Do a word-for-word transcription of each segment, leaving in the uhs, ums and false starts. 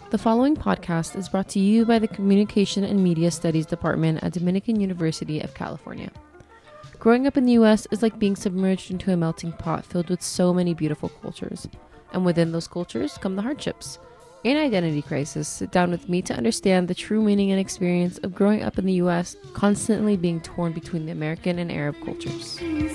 The following podcast is brought to you by the Communication and Media Studies Department at Dominican University of California. Growing up in the U S is like being submerged into a melting pot filled with so many beautiful cultures. And within those cultures come the hardships. In Identity Crisis, sit down with me to understand the true meaning and experience of growing up in the U S, constantly being torn between the American and Arab cultures.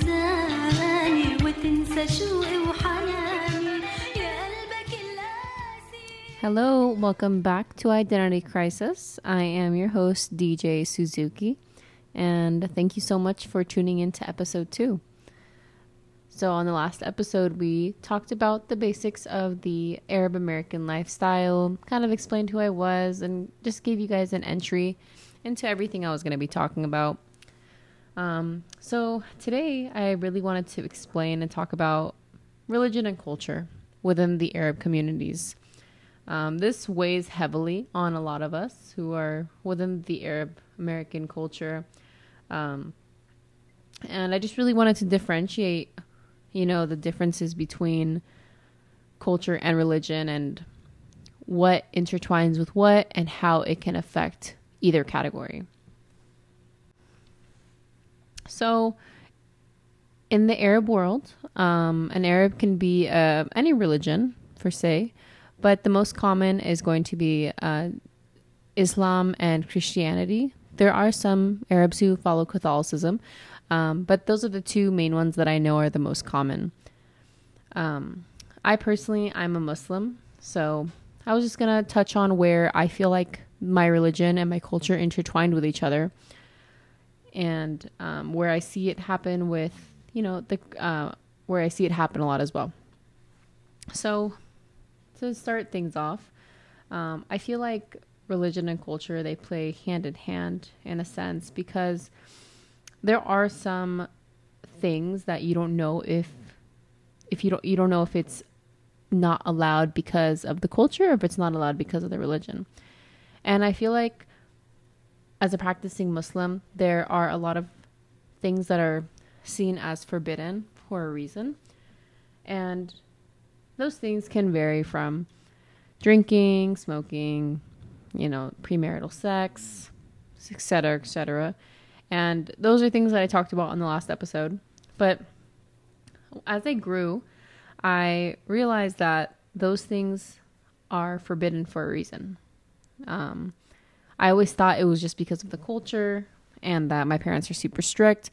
Hello, welcome back to Identity Crisis. I am your host, D J Suzuki, and thank you so much for tuning in to episode two. So on the last episode, we talked about the basics of the Arab American lifestyle, kind of explained who I was, and just gave you guys an entry into everything I was going to be talking about. Um, so today, I really wanted to explain and talk about religion and culture within the Arab communities. Um, this weighs heavily on a lot of us who are within the Arab American culture. Um, and I just really wanted to differentiate, you know, the differences between culture and religion and what intertwines with what and how it can affect either category. So in the Arab world, um, an Arab can be uh, any religion, per se. But the most common is going to be uh, Islam and Christianity. There are some Arabs who follow Catholicism, um, but those are the two main ones that I know are the most common. Um, I personally, I'm a Muslim, so I was just going to touch on where I feel like my religion and my culture intertwined with each other, and um, where I see it happen with, you know, the uh, where I see it happen a lot as well. So to start things off, um, I feel like religion and culture, they play hand in hand in a sense, because there are some things that you don't know if if you don't you don't know if it's not allowed because of the culture or if it's not allowed because of the religion. And I feel like as a practicing Muslim, there are a lot of things that are seen as forbidden for a reason. And those things can vary from drinking, smoking, you know, premarital sex, et cetera, et cetera. And those are things that I talked about on the last episode. But as I grew, I realized that those things are forbidden for a reason. Um, I always thought it was just because of the culture and that my parents are super strict.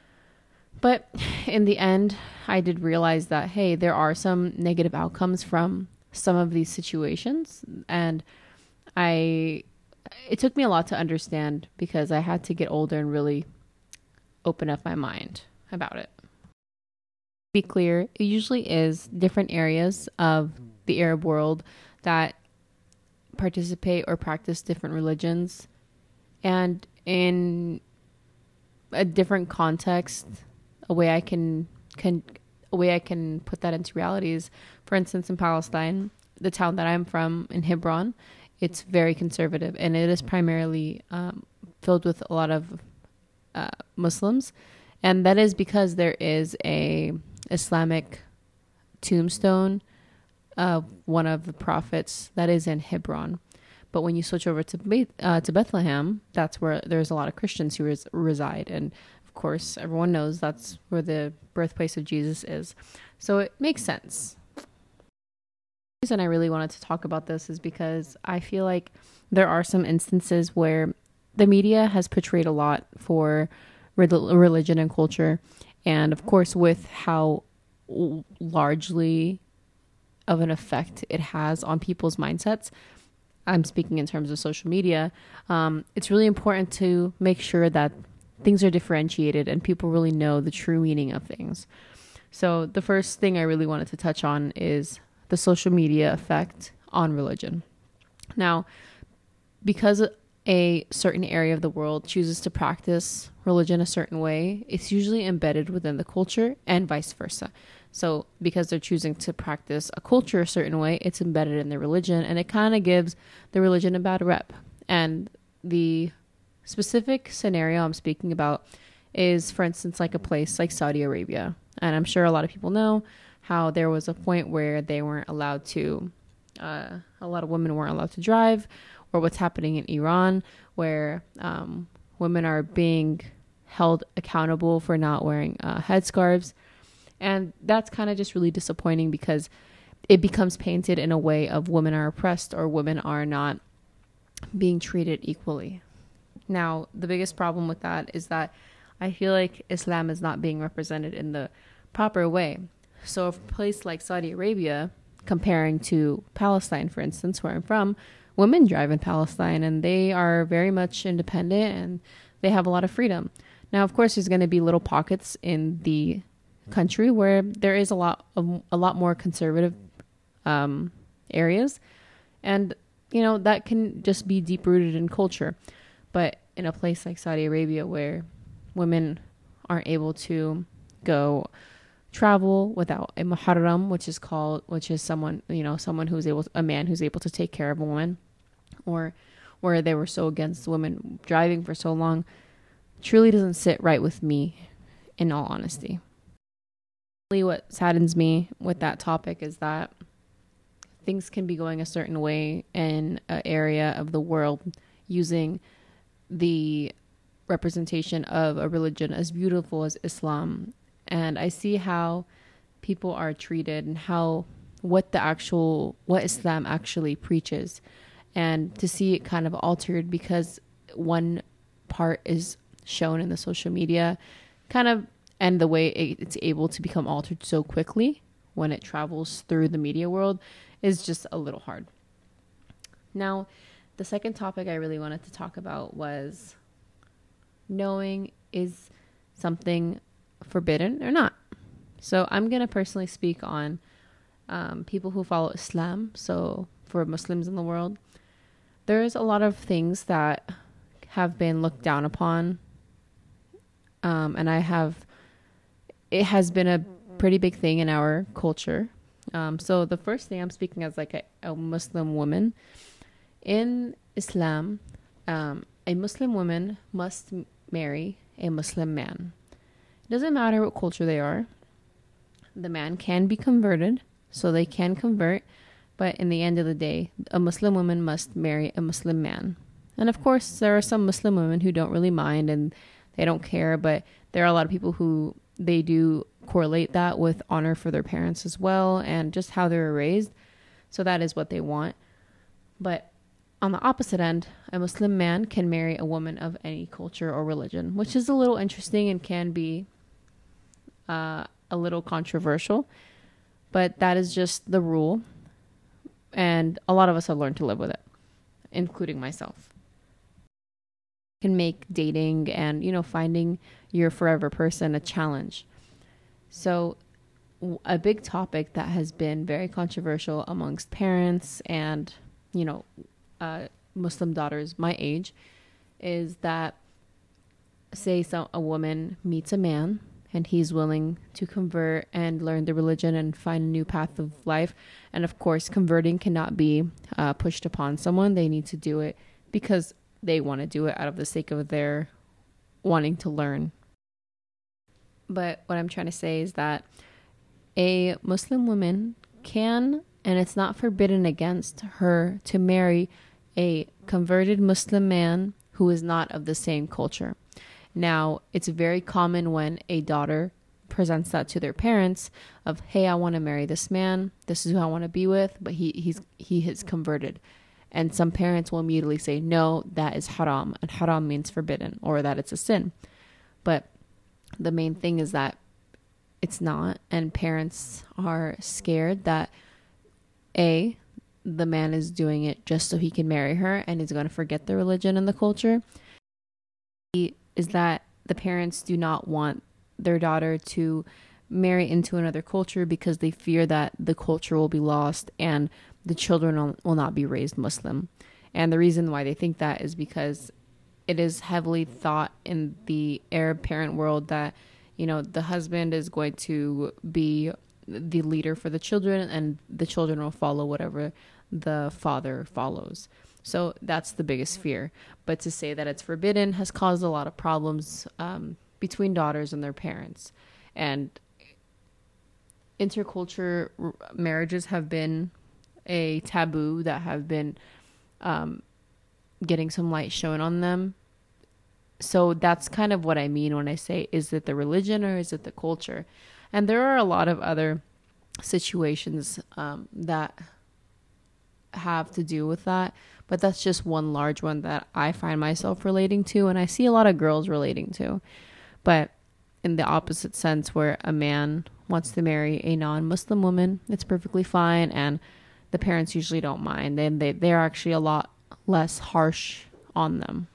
But in the end, I did realize that, hey, there are some negative outcomes from some of these situations. And I, it took me a lot to understand because I had to get older and really open up my mind about it. To be clear, it usually is different areas of the Arab world that participate or practice different religions. And in a different context, a way I can, can a way I can put that into reality is, for instance, in Palestine, the town that I'm from in Hebron, it's very conservative, and it is primarily um, filled with a lot of uh, Muslims, and that is because there is a Islamic tombstone of one of the prophets that is in Hebron. But when you switch over to Beth, uh, to Bethlehem, that's where there's a lot of Christians who res- reside, and of course, everyone knows that's where the birthplace of Jesus is. So it makes sense. The reason I really wanted to talk about this is because I feel like there are some instances where the media has portrayed a lot for re- religion and culture. And of course, with how largely of an effect it has on people's mindsets, I'm speaking in terms of social media, um, it's really important to make sure that things are differentiated and people really know the true meaning of things. So the first thing I really wanted to touch on is the social media effect on religion. Now, because a certain area of the world chooses to practice religion a certain way, it's usually embedded within the culture and vice versa. So because they're choosing to practice a culture a certain way, it's embedded in their religion, and it kind of gives the religion a bad rep. And the specific scenario I'm speaking about is, for instance, like a place like Saudi Arabia. And I'm sure a lot of people know how there was a point where they weren't allowed to uh, a lot of women weren't allowed to drive, or what's happening in Iran, where um, women are being held accountable for not wearing uh, headscarves. And that's kind of just really disappointing, because it becomes painted in a way of women are oppressed or women are not being treated equally. Now, the biggest problem with that is that I feel like Islam is not being represented in the proper way. So a place like Saudi Arabia, comparing to Palestine, for instance, where I'm from, women drive in Palestine and they are very much independent and they have a lot of freedom. Now, of course, there's going to be little pockets in the country where there is a lot of, a lot more conservative um, areas. And, you know, that can just be deep rooted in culture. But in a place like Saudi Arabia, where women aren't able to go travel without a muharram, which is called, which is someone, you know, someone who's able, to, a man who's able to take care of a woman, or where they were so against women driving for so long, truly doesn't sit right with me, in all honesty. What saddens me with that topic is that things can be going a certain way in an area of the world using the representation of a religion as beautiful as Islam. And I see how people are treated and how what the actual, what Islam actually preaches. And to see it kind of altered because one part is shown in the social media, kind of, and the way it's able to become altered so quickly when it travels through the media world is just a little hard. Now, the second topic I really wanted to talk about was knowing, is something forbidden or not? So I'm going to personally speak on um, people who follow Islam. So for Muslims in the world, there's a lot of things that have been looked down upon. Um, and I have, it has been a pretty big thing in our culture. Um, so the first thing, I'm speaking as like a, a Muslim woman. In Islam, um, a Muslim woman must m- marry a Muslim man. It doesn't matter what culture they are. The man can be converted, so they can convert. But in the end of the day, a Muslim woman must marry a Muslim man. And of course, there are some Muslim women who don't really mind and they don't care. But there are a lot of people who they do correlate that with honor for their parents as well and just how they were raised. So that is what they want. But on the opposite end, a Muslim man can marry a woman of any culture or religion, which is a little interesting and can be uh, a little controversial. But that is just the rule. And a lot of us have learned to live with it, including myself. Can make dating and, you know, finding your forever person a challenge. So a big topic that has been very controversial amongst parents and, you know, uh, Muslim daughters my age is that, say some, a woman meets a man and he's willing to convert and learn the religion and find a new path of life. And of course, converting cannot be uh, pushed upon someone. They need to do it because they want to do it out of the sake of their wanting to learn. But what I'm trying to say is that a Muslim woman can, and it's not forbidden against her to marry a converted Muslim man who is not of the same culture. Now, it's very common when a daughter presents that to their parents of, hey, I want to marry this man. This is who I want to be with, but he he's he has converted. And some parents will immediately say, no, that is haram. And haram means forbidden, or that it's a sin. But the main thing is that it's not. And parents are scared that, A, the man is doing it just so he can marry her and is going to forget the religion and the culture. B, is that the parents do not want their daughter to marry into another culture because they fear that the culture will be lost and the children will not be raised Muslim. And the reason why they think that is because it is heavily thought in the Arab parent world that, you know, the husband is going to be the leader for the children and the children will follow whatever the father follows. So that's the biggest fear. But to say that it's forbidden has caused a lot of problems um, between daughters and their parents. And interculture r- marriages have been a taboo that have been um, getting some light shown on them. So that's kind of what I mean when I say, is it the religion or is it the culture? And there are a lot of other situations um, that have to do with that, but that's just one large one that I find myself relating to, and I see a lot of girls relating to. But in the opposite sense, where a man wants to marry a non-Muslim woman, it's perfectly fine, and the parents usually don't mind. They, they, they're actually a lot less harsh on them.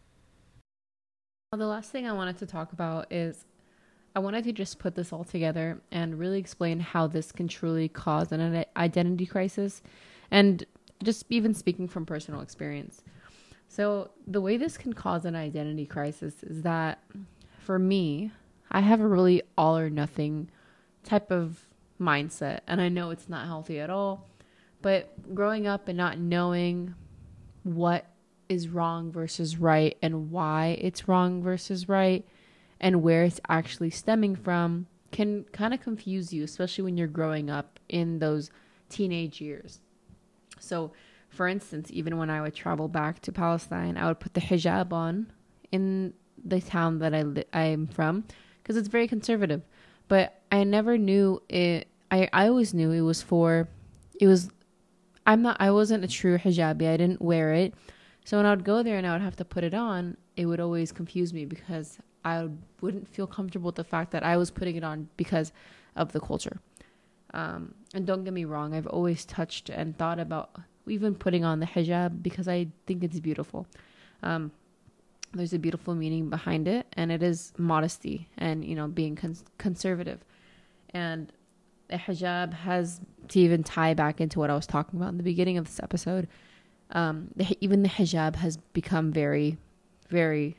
The last thing I wanted to talk about is I wanted to just put this all together and really explain how this can truly cause an identity crisis, and just even speaking from personal experience. So the way this can cause an identity crisis is that for me, I have a really all or nothing type of mindset, and I know it's not healthy at all, but growing up and not knowing what is wrong versus right and why it's wrong versus right and where it's actually stemming from can kind of confuse you, especially when you're growing up in those teenage years. So, for instance, even when I would travel back to Palestine, I would put the hijab on in the town that I li- I'm from, because it's very conservative. But I never knew it. I, I always knew it was for, it was, I'm not, I wasn't a true hijabi. I didn't wear it. So when I would go there and I would have to put it on, it would always confuse me because I wouldn't feel comfortable with the fact that I was putting it on because of the culture. Um, and don't get me wrong, I've always touched and thought about even putting on the hijab because I think it's beautiful. Um, there's a beautiful meaning behind it, and it is modesty and, you know, being cons- conservative. And the hijab has, to even tie back into what I was talking about in the beginning of this episode, um, the, even the hijab has become very, very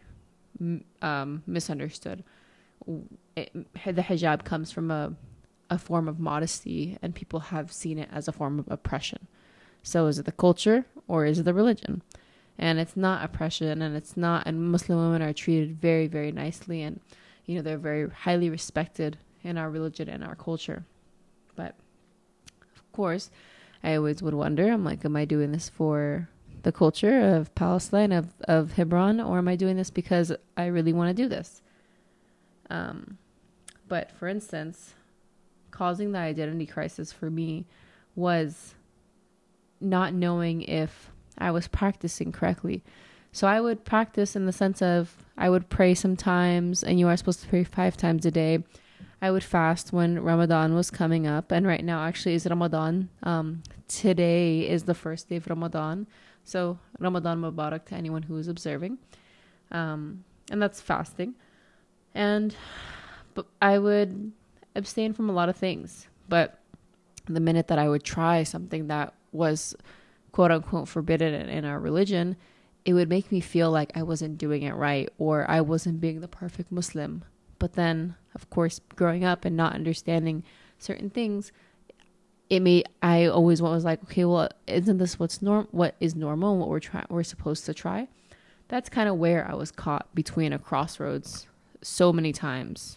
um, misunderstood. It, the hijab comes from a, a form of modesty, and people have seen it as a form of oppression. So is it the culture or is it the religion? And it's not oppression, and it's not, and Muslim women are treated very, very nicely, and, you know, they're very highly respected in our religion and our culture. But of course, I always would wonder, I'm like, am I doing this for the culture of Palestine, of, of Hebron, or am I doing this because I really want to do this? Um, but for instance, causing the identity crisis for me was not knowing if I was practicing correctly. So I would practice in the sense of I would pray sometimes, and you are supposed to pray five times a day. I would fast when Ramadan was coming up, and right now actually is Ramadan. Um, today is the first day of Ramadan, so Ramadan Mubarak to anyone who is observing, um, and that's fasting. And but I would abstain from a lot of things, but the minute that I would try something that was quote unquote forbidden in our religion, it would make me feel like I wasn't doing it right, or I wasn't being the perfect Muslim. But then, of course, growing up and not understanding certain things, it made, I always was like, okay, well, isn't this what's norm, what is normal and what we're trying, we're supposed to try? That's kind of where I was caught between a crossroads so many times.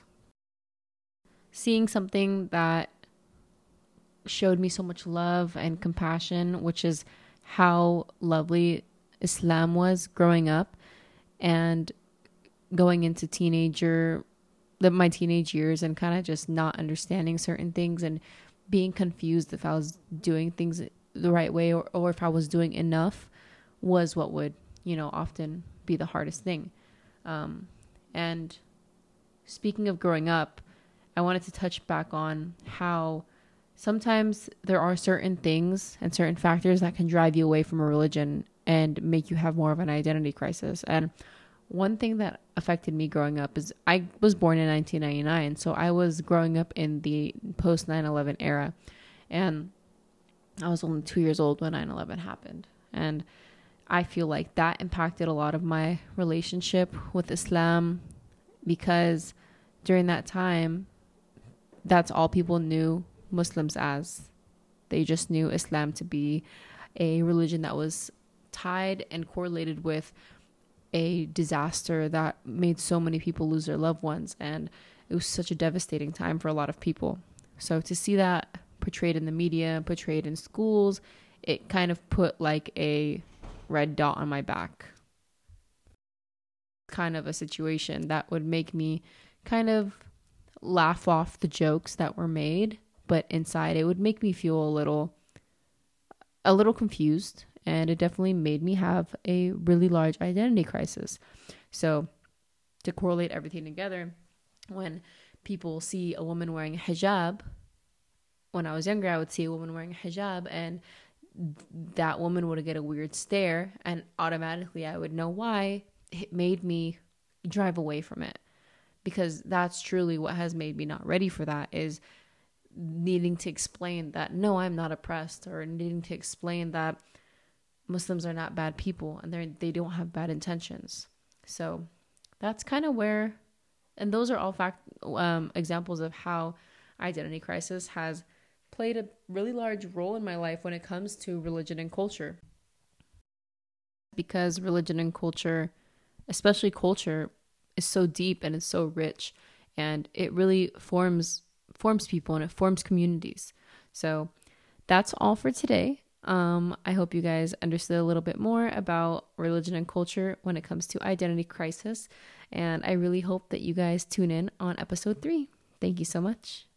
Seeing something that showed me so much love and compassion, which is how lovely Islam was growing up, and going into teenager, the, my teenage years, and kind of just not understanding certain things and being confused if I was doing things the right way, or, or if I was doing enough, was what would, you know, often be the hardest thing. Um, and speaking of growing up, I wanted to touch back on how sometimes there are certain things and certain factors that can drive you away from a religion and make you have more of an identity crisis. And one thing that affected me growing up is I was born in nineteen ninety-nine. So I was growing up in the post nine eleven era. And I was only two years old when nine eleven happened. And I feel like that impacted a lot of my relationship with Islam, because during that time, that's all people knew Muslims as. They just knew Islam to be a religion that was tied and correlated with a disaster that made so many people lose their loved ones, and it was such a devastating time for a lot of people. So to see that portrayed in the media, portrayed in schools, it kind of put like a red dot on my back. Kind of a situation that would make me kind of laugh off the jokes that were made, but inside it would make me feel a little a little confused, and it definitely made me have a really large identity crisis. So to correlate everything together, when people see a woman wearing a hijab, when I was younger, I would see a woman wearing a hijab, and that woman would get a weird stare, and automatically I would know why. It made me drive away from it, because that's truly what has made me not ready for that, is needing to explain that, no, I'm not oppressed, or needing to explain that Muslims are not bad people and they they don't have bad intentions. So that's kind of where, and those are all fact um, examples of how identity crisis has played a really large role in my life when it comes to religion and culture. Because religion and culture, especially culture, is so deep and it's so rich, and it really forms forms people and it forms communities. So that's all for today. Um, I hope you guys understood a little bit more about religion and culture when it comes to identity crisis. And I really hope that you guys tune in on episode three. Thank you so much.